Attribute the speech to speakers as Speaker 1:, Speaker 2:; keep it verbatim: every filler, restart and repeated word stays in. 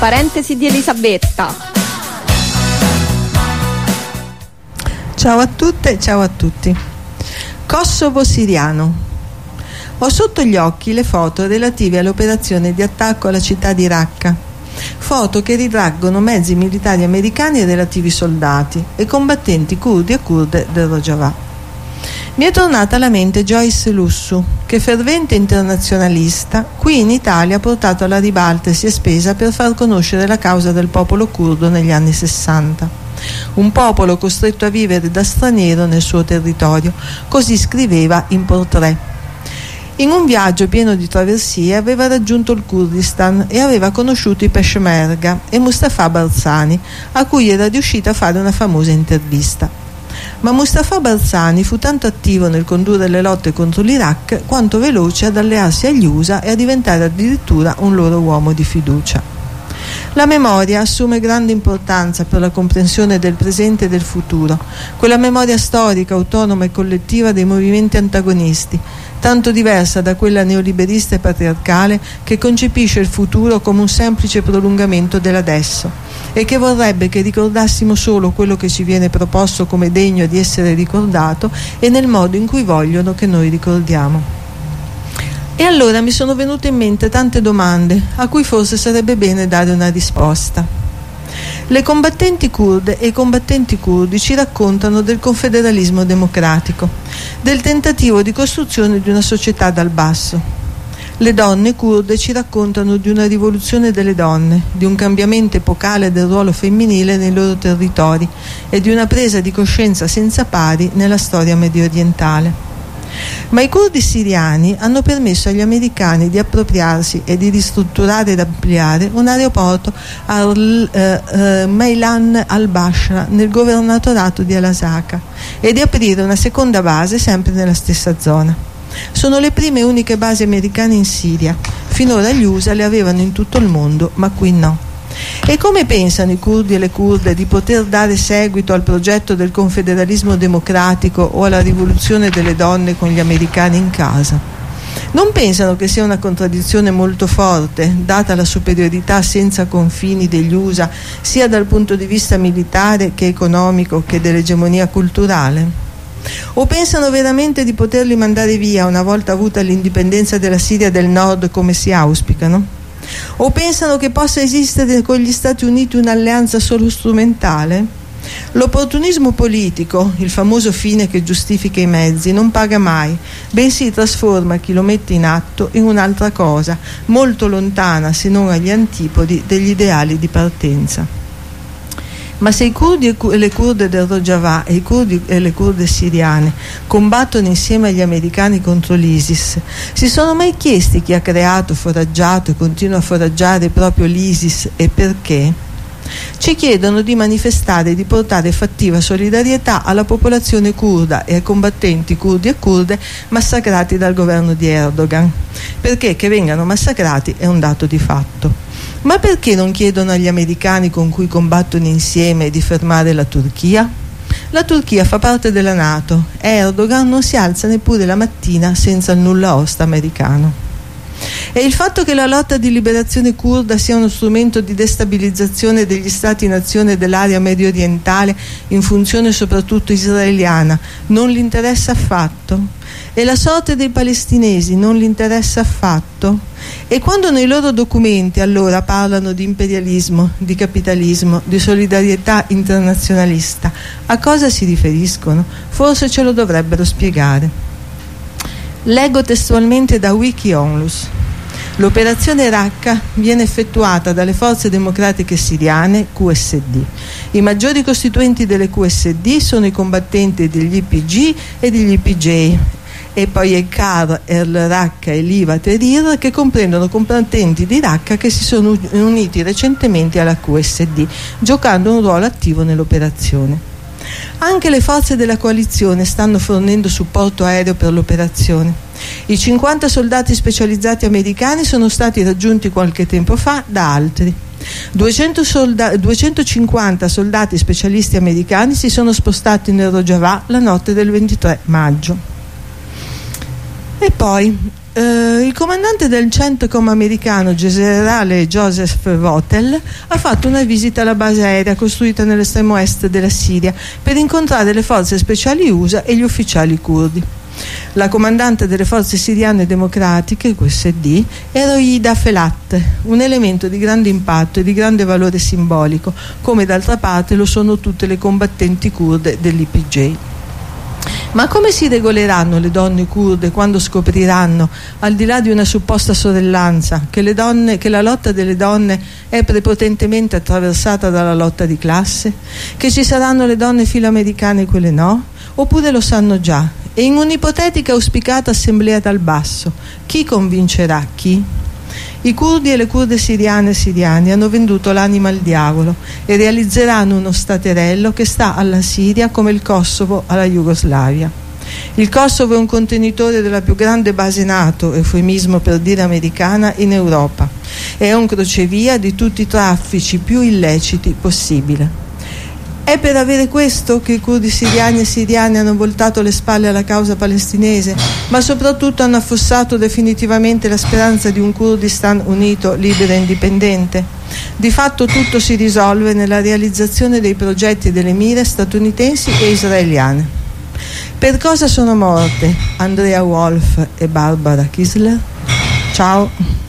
Speaker 1: Parentesi di Elisabetta.
Speaker 2: Ciao a tutte, ciao a tutti. Kosovo siriano. Ho sotto gli occhi le foto relative all'operazione di attacco alla città di Raqqa. Foto che ritraggono mezzi militari americani e relativi soldati e combattenti curdi e kurde del Rojava. Mi è tornata alla mente Joyce Lussu, che fervente internazionalista qui in Italia ha portato alla ribalta e si è spesa per far conoscere la causa del popolo curdo negli anni sessanta. Un popolo costretto a vivere da straniero nel suo territorio, così scriveva in Portrait. In un viaggio pieno di traversie aveva raggiunto il Kurdistan e aveva conosciuto i Peshmerga e Mustafa Barzani, a cui era riuscita a fare una famosa intervista. Ma Mustafa Barzani fu tanto attivo nel condurre le lotte contro l'Iraq quanto veloce ad allearsi agli U S A e a diventare addirittura un loro uomo di fiducia. La memoria assume grande importanza per la comprensione del presente e del futuro, quella memoria storica, autonoma e collettiva dei movimenti antagonisti, tanto diversa da quella neoliberista e patriarcale che concepisce il futuro come un semplice prolungamento dell'adesso e che vorrebbe che ricordassimo solo quello che ci viene proposto come degno di essere ricordato e nel modo in cui vogliono che noi ricordiamo. E allora mi sono venute in mente tante domande a cui forse sarebbe bene dare una risposta. Le combattenti kurde e i combattenti curdi ci raccontano del confederalismo democratico, del tentativo di costruzione di una società dal basso. Le donne kurde ci raccontano di una rivoluzione delle donne, di un cambiamento epocale del ruolo femminile nei loro territori e di una presa di coscienza senza pari nella storia mediorientale. Ma i curdi siriani hanno permesso agli americani di appropriarsi e di ristrutturare ed ampliare un aeroporto a uh, uh, Mailan al-Bashra nel governatorato di Al-Asaka e di aprire una seconda base sempre nella stessa zona. Sono le prime e uniche basi americane in Siria. Finora gli U S A le avevano in tutto il mondo, ma qui no. E come pensano i curdi e le kurde di poter dare seguito al progetto del confederalismo democratico o alla rivoluzione delle donne con gli americani in casa? Non pensano che sia una contraddizione molto forte, data la superiorità senza confini degli U S A, sia dal punto di vista militare che economico che dell'egemonia culturale? O pensano veramente di poterli mandare via una volta avuta l'indipendenza della Siria del Nord come si auspicano? O pensano che possa esistere con gli Stati Uniti un'alleanza solo strumentale? L'opportunismo politico, il famoso fine che giustifica i mezzi, non paga mai, bensì trasforma chi lo mette in atto in un'altra cosa, molto lontana se non agli antipodi degli ideali di partenza. Ma se i curdi e le kurde del Rojava e i curdi e le kurde siriane combattono insieme agli americani contro l'ISIS, si sono mai chiesti chi ha creato, foraggiato e continua a foraggiare proprio l'ISIS e perché? Ci chiedono di manifestare e di portare fattiva solidarietà alla popolazione curda e ai combattenti curdi e kurde massacrati dal governo di Erdogan, perché che vengano massacrati è un dato di fatto. Ma perché non chiedono agli americani con cui combattono insieme di fermare la Turchia? La Turchia fa parte della NATO e Erdogan non si alza neppure la mattina senza il nulla osta americano. E il fatto che la lotta di liberazione curda sia uno strumento di destabilizzazione degli stati-nazione dell'area medio orientale in funzione soprattutto israeliana non li interessa affatto? E la sorte dei palestinesi non li interessa affatto? E quando nei loro documenti allora parlano di imperialismo, di capitalismo, di solidarietà internazionalista, a cosa si riferiscono? Forse ce lo dovrebbero spiegare. Leggo testualmente da Wiki-Onlus. L'operazione Raqqa viene effettuata dalle forze democratiche siriane Q S D. I maggiori costituenti delle Q S D sono i combattenti degli Y P G e degli Y P J e poi il C A R, il Raqqa e l'I V A Tehrir, che comprendono combattenti di Raqqa che si sono uniti recentemente alla Q S D, giocando un ruolo attivo nell'operazione. Anche le forze della coalizione stanno fornendo supporto aereo per l'operazione. I cinquanta soldati specializzati americani sono stati raggiunti qualche tempo fa da altri. duecento solda- duecentocinquanta soldati specialisti americani si sono spostati nel Rojava la notte del ventitré maggio. E poi Uh, il comandante del CENTCOM americano, generale Joseph Votel, ha fatto una visita alla base aerea costruita nell'estremo est della Siria per incontrare le forze speciali U S A e gli ufficiali curdi. La comandante delle forze siriane democratiche, Q S D, è Roida Felat, un elemento di grande impatto e di grande valore simbolico, come d'altra parte lo sono tutte le combattenti kurde dell'I P J. Ma come si regoleranno le donne kurde quando scopriranno, al di là di una supposta sorellanza, che, le donne, che la lotta delle donne è prepotentemente attraversata dalla lotta di classe? Che ci saranno le donne filoamericane e quelle no? Oppure lo sanno già? E in un'ipotetica auspicata assemblea dal basso, chi convincerà chi? I curdi e le kurde siriane e siriani hanno venduto l'anima al diavolo e realizzeranno uno staterello che sta alla Siria come il Kosovo alla Jugoslavia. Il Kosovo è un contenitore della più grande base NATO, eufemismo per dire americana, in Europa. È un crocevia di tutti i traffici più illeciti possibile. È per avere questo che i curdi siriani e siriane hanno voltato le spalle alla causa palestinese, ma soprattutto hanno affossato definitivamente la speranza di un Kurdistan unito, libero e indipendente. Di fatto tutto si risolve nella realizzazione dei progetti delle mire statunitensi e israeliane. Per cosa sono morte Andrea Wolf e Barbara Kisler? Ciao.